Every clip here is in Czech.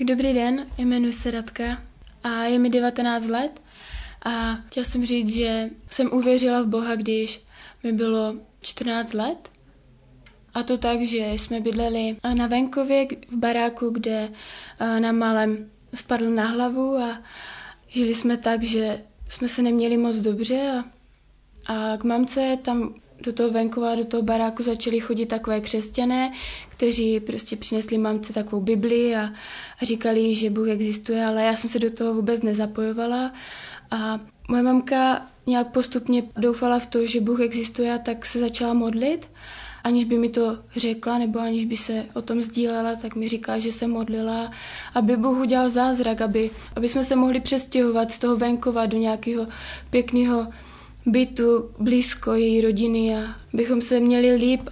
Tak dobrý den, jmenuji se Radka a je mi 19 let a chtěla jsem říct, že jsem uvěřila v Boha, když mi bylo 14 let. A to tak, že jsme bydleli na venkově v baráku, kde nám málem spadl na hlavu a žili jsme tak, že jsme se neměli moc dobře a k mamce tam do toho venkova, do toho baráku začali chodit takové křesťané, kteří prostě přinesli mamce takovou Bibli a říkali, že Bůh existuje, ale já jsem se do toho vůbec nezapojovala a moje mamka nějak postupně doufala v to, že Bůh existuje, a tak se začala modlit. Aniž by mi to řekla, nebo aniž by se o tom sdílela, tak mi říká, že se modlila, aby Bůh udělal zázrak, aby jsme se mohli přestěhovat z toho venkova do nějakého pěkného bytu blízko její rodiny a bychom se měli líp.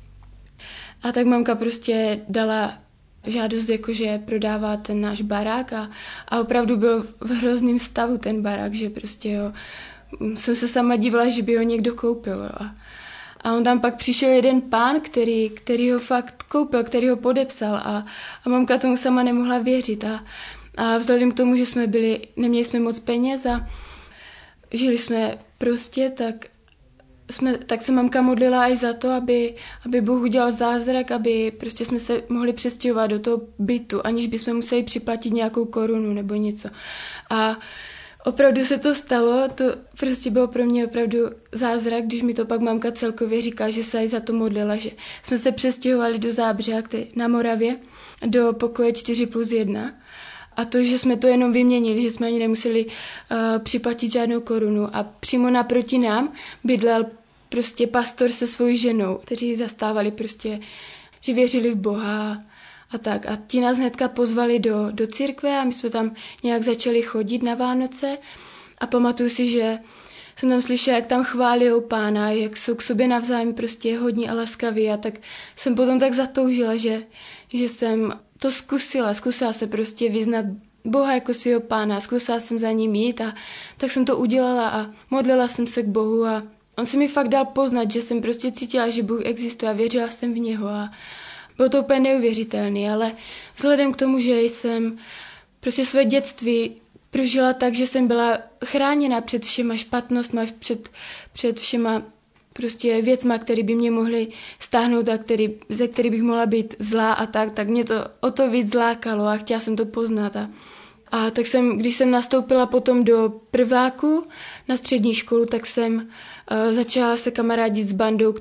A tak mamka prostě dala žádost, jakože prodává ten náš barák a opravdu byl v hrozném stavu ten barák, že prostě jsem se sama dívala, že by ho někdo koupil. A on tam pak přišel jeden pán, který ho fakt koupil, který ho podepsal a mamka tomu sama nemohla věřit. A vzhledem k tomu, že neměli jsme moc peněz a žili jsme prostě, tak se mamka modlila i za to, aby Bůh udělal zázrak, aby prostě jsme se mohli přestěhovat do toho bytu, aniž bychom museli připlatit nějakou korunu nebo něco. A opravdu se to stalo, to prostě bylo pro mě opravdu zázrak, když mi to pak mamka celkově říká, že se i za to modlila, že jsme se přestěhovali do Zábřeha na Moravě, do pokoje 4+1. A to, že jsme to jenom vyměnili, že jsme ani nemuseli připlatit žádnou korunu. A přímo naproti nám bydlel prostě pastor se svojí ženou, kteří zastávali prostě, že věřili v Boha a tak. A ti nás hnedka pozvali do církve a my jsme tam nějak začali chodit na Vánoce a pamatuju si, že jsem tam slyšela, jak tam chválí Pána, jak jsou k sobě navzájem prostě hodní a laskaví a tak jsem potom tak zatoužila, že jsem to zkusila se prostě vyznat Boha jako svého Pána, zkusila jsem za ním jít a tak jsem to udělala a modlila jsem se k Bohu a on se mi fakt dal poznat, že jsem prostě cítila, že Bůh existuje a věřila jsem v něho a bylo to úplně neuvěřitelné, ale vzhledem k tomu, že jsem prostě své dětství prožila tak, že jsem byla chráněna před všema špatnostma, před všema prostě věcma, které by mě mohly stáhnout a ze kterých bych mohla být zlá a tak mě to o to víc zlákalo a chtěla jsem to poznat. A tak když jsem nastoupila potom do prváku na střední školu, tak jsem začala se kamarádit s bandou,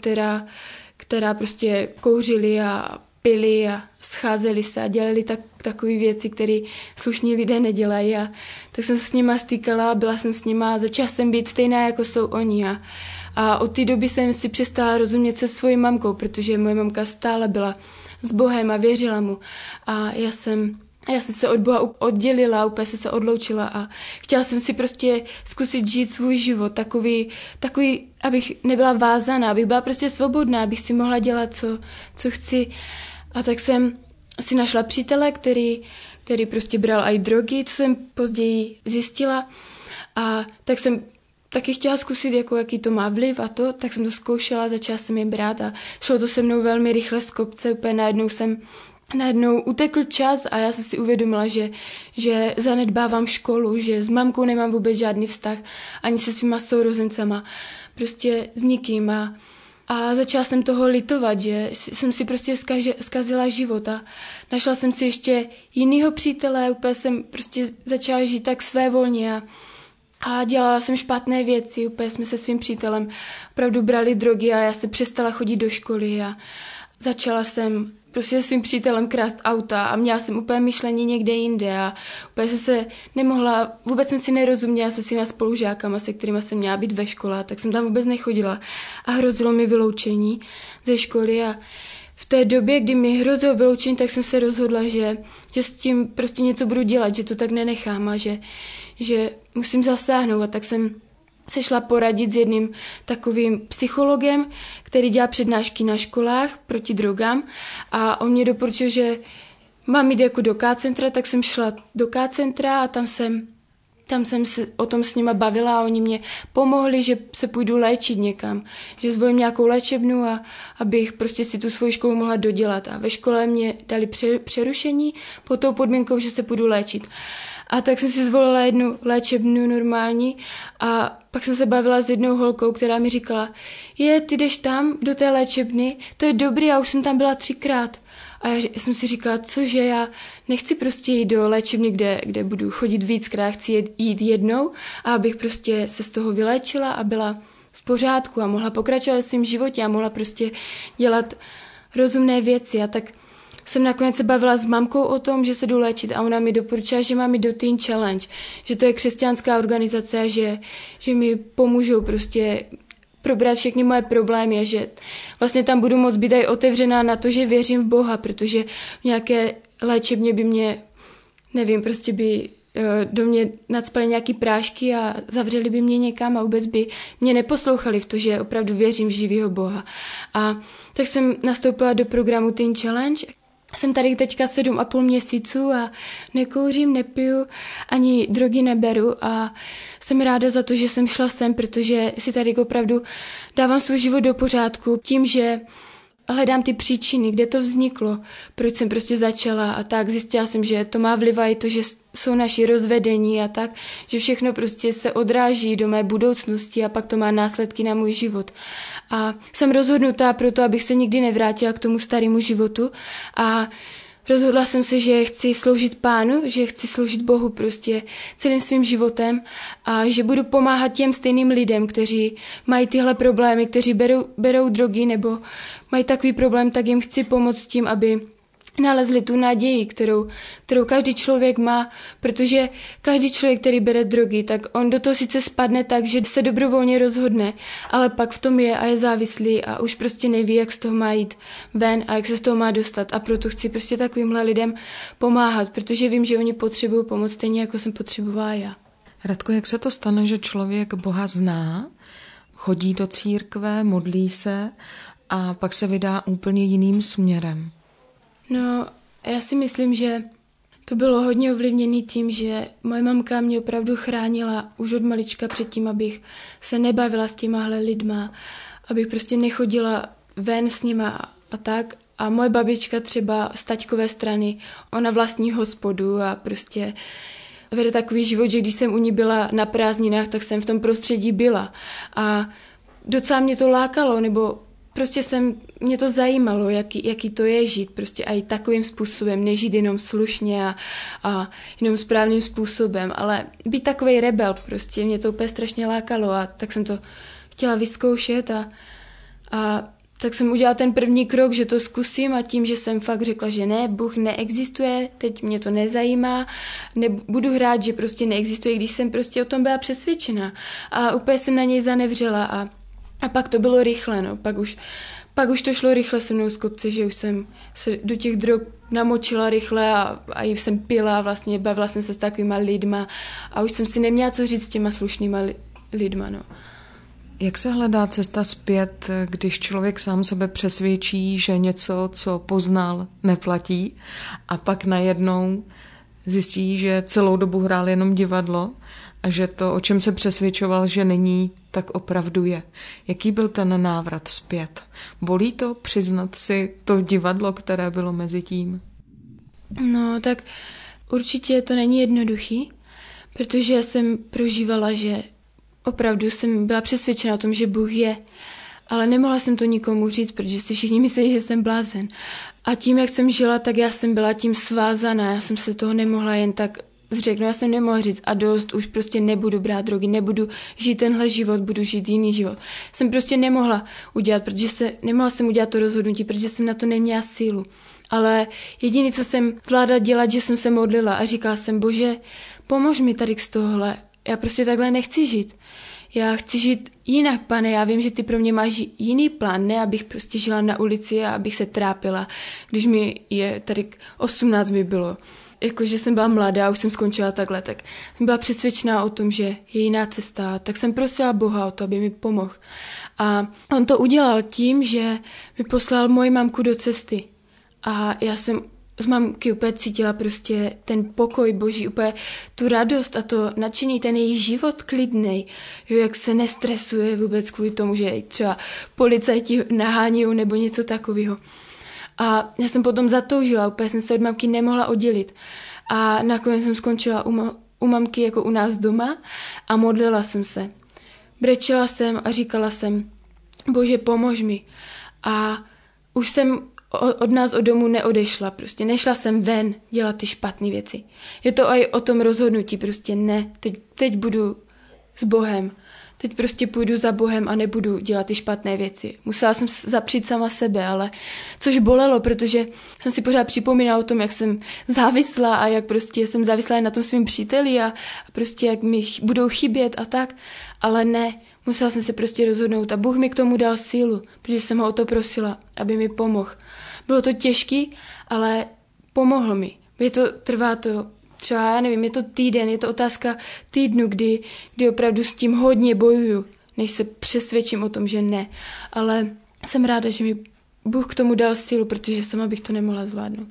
která prostě kouřili a pili a scházeli se a dělali takové věci, které slušní lidé nedělají. Tak jsem se s nima stýkala, byla jsem s nima a začala jsem být stejná, jako jsou oni. A od té doby jsem si přestala rozumět se svojí mamkou, protože moje mamka stále byla s Bohem a věřila mu. A já jsem se od Boha oddělila, úplně se odloučila a chtěla jsem si prostě zkusit žít svůj život takový, abych nebyla vázaná, abych byla prostě svobodná, abych si mohla dělat, co chci. A tak jsem si našla přítele, který prostě bral i drogy, co jsem později zjistila. A tak jsem taky chtěla zkusit, jaký to má vliv a tak jsem to zkoušela, začala jsem je brát a šlo to se mnou velmi rychle z kopce, úplně najednou utekl čas a já jsem si uvědomila, že zanedbávám školu, že s mamkou nemám vůbec žádný vztah, ani se svýma sourozencema, prostě s nikým a začala jsem toho litovat, že jsem si prostě zkazila život a našla jsem si ještě jinýho přítele, úplně jsem prostě začala žít tak svévolně a dělala jsem špatné věci, úplně jsme se svým přítelem opravdu brali drogy a já se přestala chodit do školy a začala jsem prostě se svým přítelem krást auta a měla jsem úplně myšlení někde jinde a úplně jsem se nemohla, vůbec jsem si nerozuměla se svýma spolužákama, se kterými jsem měla být ve škole, tak jsem tam vůbec nechodila a hrozilo mi vyloučení ze školy a v té době, kdy mi hrozilo vyloučení, tak jsem se rozhodla, že s tím prostě něco budu dělat, že to tak nenechám a že musím zasáhnout a tak jsem se šla poradit s jedním takovým psychologem, který dělá přednášky na školách proti drogám a on mě doporučil, že mám jít jako do K-centra, tak jsem šla do K-centra a tam jsem tam jsem se o tom s nima bavila a oni mě pomohli, že se půjdu léčit někam, že zvolím nějakou léčebnu a abych prostě si tu svoji školu mohla dodělat. A ve škole mě dali přerušení pod tou podmínkou, že se půjdu léčit. A tak jsem si zvolila jednu léčebnu normální a pak jsem se bavila s jednou holkou, která mi říkala, ty jdeš tam do té léčebny, to je dobrý, já už jsem tam byla 3krát. A já jsem si říkala, cože, já nechci prostě jít do léčebny, kde budu chodit víckrát, chci jít jednou a abych prostě se z toho vyléčila a byla v pořádku a mohla pokračovat v svém životě a mohla prostě dělat rozumné věci. A tak jsem nakonec se bavila s mamkou o tom, že se jdu léčit a ona mi doporučila, že mám jít do Teen Challenge, že to je křesťanská organizace a že mi pomůžou prostě probrat všechny moje problémy a že vlastně tam budu moct být i otevřená na to, že věřím v Boha, protože v nějaké léčebně by mě, nevím, prostě by do mě nacpaly nějaký prášky a zavřeli by mě někam a vůbec by mě neposlouchali v to, že opravdu věřím v živýho Boha. A tak jsem nastoupila do programu Teen Challenge. Jsem tady teďka 7,5 měsíců a nekouřím, nepiju, ani drogy neberu a jsem ráda za to, že jsem šla sem, protože si tady opravdu dávám svůj život do pořádku tím, že hledám ty příčiny, kde to vzniklo, proč jsem prostě začala a tak. Zjistila jsem, že to má vliv i to, že jsou naši rozvedení a tak, že všechno prostě se odráží do mé budoucnosti a pak to má následky na můj život. A jsem rozhodnutá pro to, abych se nikdy nevrátila k tomu starému životu a rozhodla jsem se, že chci sloužit Pánu, že chci sloužit Bohu prostě celým svým životem a že budu pomáhat těm stejným lidem, kteří mají tyhle problémy, kteří berou drogy nebo mají takový problém, tak jim chci pomoct tím, aby nalezli tu naději, kterou každý člověk má, protože každý člověk, který bere drogy, tak on do toho sice spadne tak, že se dobrovolně rozhodne, ale pak v tom je a je závislý a už prostě neví, jak z toho má jít ven a jak se z toho má dostat a proto chci prostě takovýmhle lidem pomáhat, protože vím, že oni potřebují pomoc stejně, jako jsem potřebovala já. Radko, jak se to stane, že člověk Boha zná, chodí do církve, modlí se a pak se vydá úplně jiným směrem? No, já si myslím, že to bylo hodně ovlivněné tím, že moje mamka mě opravdu chránila už od malička před tím, abych se nebavila s těmahle lidma, abych prostě nechodila ven s nima a tak. A moje babička třeba z taťkové strany, ona vlastní hospodu a prostě vede takový život, že když jsem u ní byla na prázdninách, tak jsem v tom prostředí byla. A docela mě to lákalo, nebo prostě mě to zajímalo, jaký to je žít prostě i takovým způsobem, nežít jenom slušně a jenom správným způsobem, ale být takovej rebel prostě, mě to úplně strašně lákalo a tak jsem to chtěla vyzkoušet a tak jsem udělala ten první krok, že to zkusím a tím, že jsem fakt řekla, že ne, Bůh neexistuje, teď mě to nezajímá, nebudu hrát, že prostě neexistuje, když jsem prostě o tom byla přesvědčena a úplně jsem na něj zanevřela a pak to bylo rychle, no, pak už to šlo rychle se mnou z kopce, že už jsem se do těch drog namočila rychle a jsem pila, vlastně bavila jsem se s takovýma lidma a už jsem si neměla co říct s těma slušnýma lidma, no. Jak se hledá cesta zpět, když člověk sám sebe přesvědčí, že něco, co poznal, neplatí a pak najednou zjistí, že celou dobu hrál jenom divadlo a že to, o čem se přesvědčoval, že není, tak opravdu je. Jaký byl ten návrat zpět? Bolí to přiznat si to divadlo, které bylo mezi tím? No, tak určitě to není jednoduchý, protože jsem prožívala, že opravdu jsem byla přesvědčena o tom, že Bůh je, ale nemohla jsem to nikomu říct, protože si všichni mysleli, že jsem blázen. A tím, jak jsem žila, tak já jsem byla tím svázaná, já jsem se toho nemohla jen tak zřeknout, já jsem nemohla říct a dost, už prostě nebudu brát drogy, nebudu žít tenhle život, budu žít jiný život. Jsem prostě nemohla udělat, nemohla jsem udělat to rozhodnutí, protože jsem na to neměla sílu. Ale jediné, co jsem zvládla dělat, že jsem se modlila a říkala jsem, Bože, pomož mi tady z tohle. Já prostě takhle nechci žít. Já chci žít jinak, Pane, já vím, že ty pro mě máš jiný plán, ne abych prostě žila na ulici a abych se trápila, když mi je tady 18 mi bylo. Jakože jsem byla mladá, už jsem skončila takhle, tak jsem byla přesvědčená o tom, že je jiná cesta, tak jsem prosila Boha o to, aby mi pomohl. A on to udělal tím, že mi poslal moji mamku do cesty. A já jsem z mamky úplně cítila prostě ten pokoj Boží, úplně tu radost a to nadšení, ten její život klidnej, jo, jak se nestresuje vůbec kvůli tomu, že třeba policajti nahánějí nebo něco takového. A já jsem potom zatoužila, úplně jsem se od mamky nemohla oddělit. A nakonec jsem skončila u mamky jako u nás doma a modlila jsem se. Brečela jsem a říkala jsem, Bože, pomož mi. A už jsem od nás od domu neodešla, prostě nešla jsem ven dělat ty špatné věci. Je to i o tom rozhodnutí, prostě ne, teď budu s Bohem, teď prostě půjdu za Bohem a nebudu dělat ty špatné věci. Musela jsem zapřít sama sebe, ale což bolelo, protože jsem si pořád připomínala o tom, jak jsem závislá a jak prostě jsem závislá na tom svým příteli a prostě jak mi budou chybět a tak, ale ne, musela jsem se prostě rozhodnout a Bůh mi k tomu dal sílu, protože jsem ho o to prosila, aby mi pomohl. Bylo to těžký, ale pomohl mi. Trvá to třeba, já nevím, je to týden, je to otázka týdnu, kdy opravdu s tím hodně bojuju, než se přesvědčím o tom, že ne. Ale jsem ráda, že mi Bůh k tomu dal sílu, protože sama bych to nemohla zvládnout.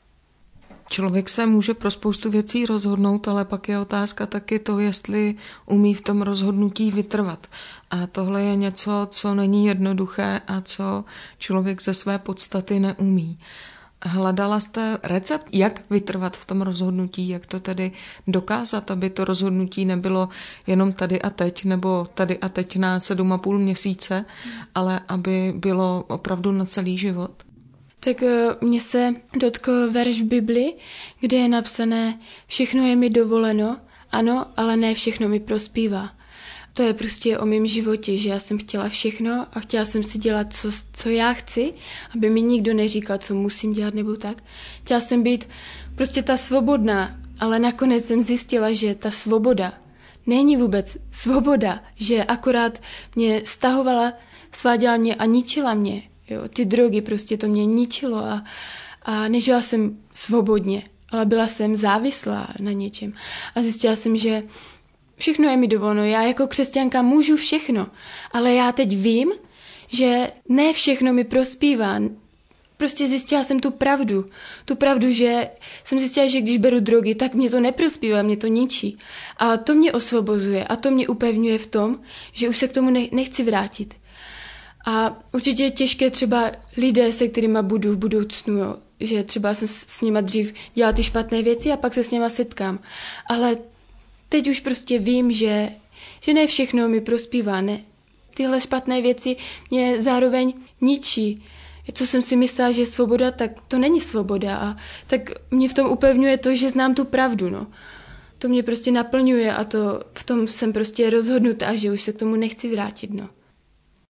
Člověk se může pro spoustu věcí rozhodnout, ale pak je otázka taky to, jestli umí v tom rozhodnutí vytrvat. A tohle je něco, co není jednoduché a co člověk ze své podstaty neumí. Hledala jste recept, jak vytrvat v tom rozhodnutí, jak to tedy dokázat, aby to rozhodnutí nebylo jenom tady a teď, nebo tady a teď na 7,5 měsíce, ale aby bylo opravdu na celý život? Tak mně se dotkl verš v Bibli, kde je napsané, všechno je mi dovoleno, ano, ale ne všechno mi prospívá. To je prostě o mém životě, že já jsem chtěla všechno a chtěla jsem si dělat, co já chci, aby mi nikdo neříkal, co musím dělat nebo tak. Chtěla jsem být prostě ta svobodná, ale nakonec jsem zjistila, že ta svoboda není vůbec svoboda, že akorát mě stahovala, sváděla mě a ničila mě. Jo, ty drogy prostě to mě ničilo a nežila jsem svobodně, ale byla jsem závislá na něčem. A zjistila jsem, že všechno je mi dovoleno, já jako křesťanka můžu všechno, ale já teď vím, že ne všechno mi prospívá. Prostě zjistila jsem tu pravdu, že jsem zjistila, že když beru drogy, tak mě to neprospívá, mě to ničí. A to mě osvobozuje a to mě upevňuje v tom, že už se k tomu nechci vrátit. A určitě je těžké třeba lidé, se kterými budu v budoucnu, jo, že třeba jsem s nima dřív dělala ty špatné věci a pak se s nima setkám. Ale teď už prostě vím, že ne všechno mi prospívá, ne. Tyhle špatné věci mě zároveň ničí. Co jsem si myslela, že je svoboda, tak to není svoboda. A tak mě v tom upevňuje to, že znám tu pravdu, no. To mě prostě naplňuje a v tom jsem prostě rozhodnutá, že už se k tomu nechci vrátit, no.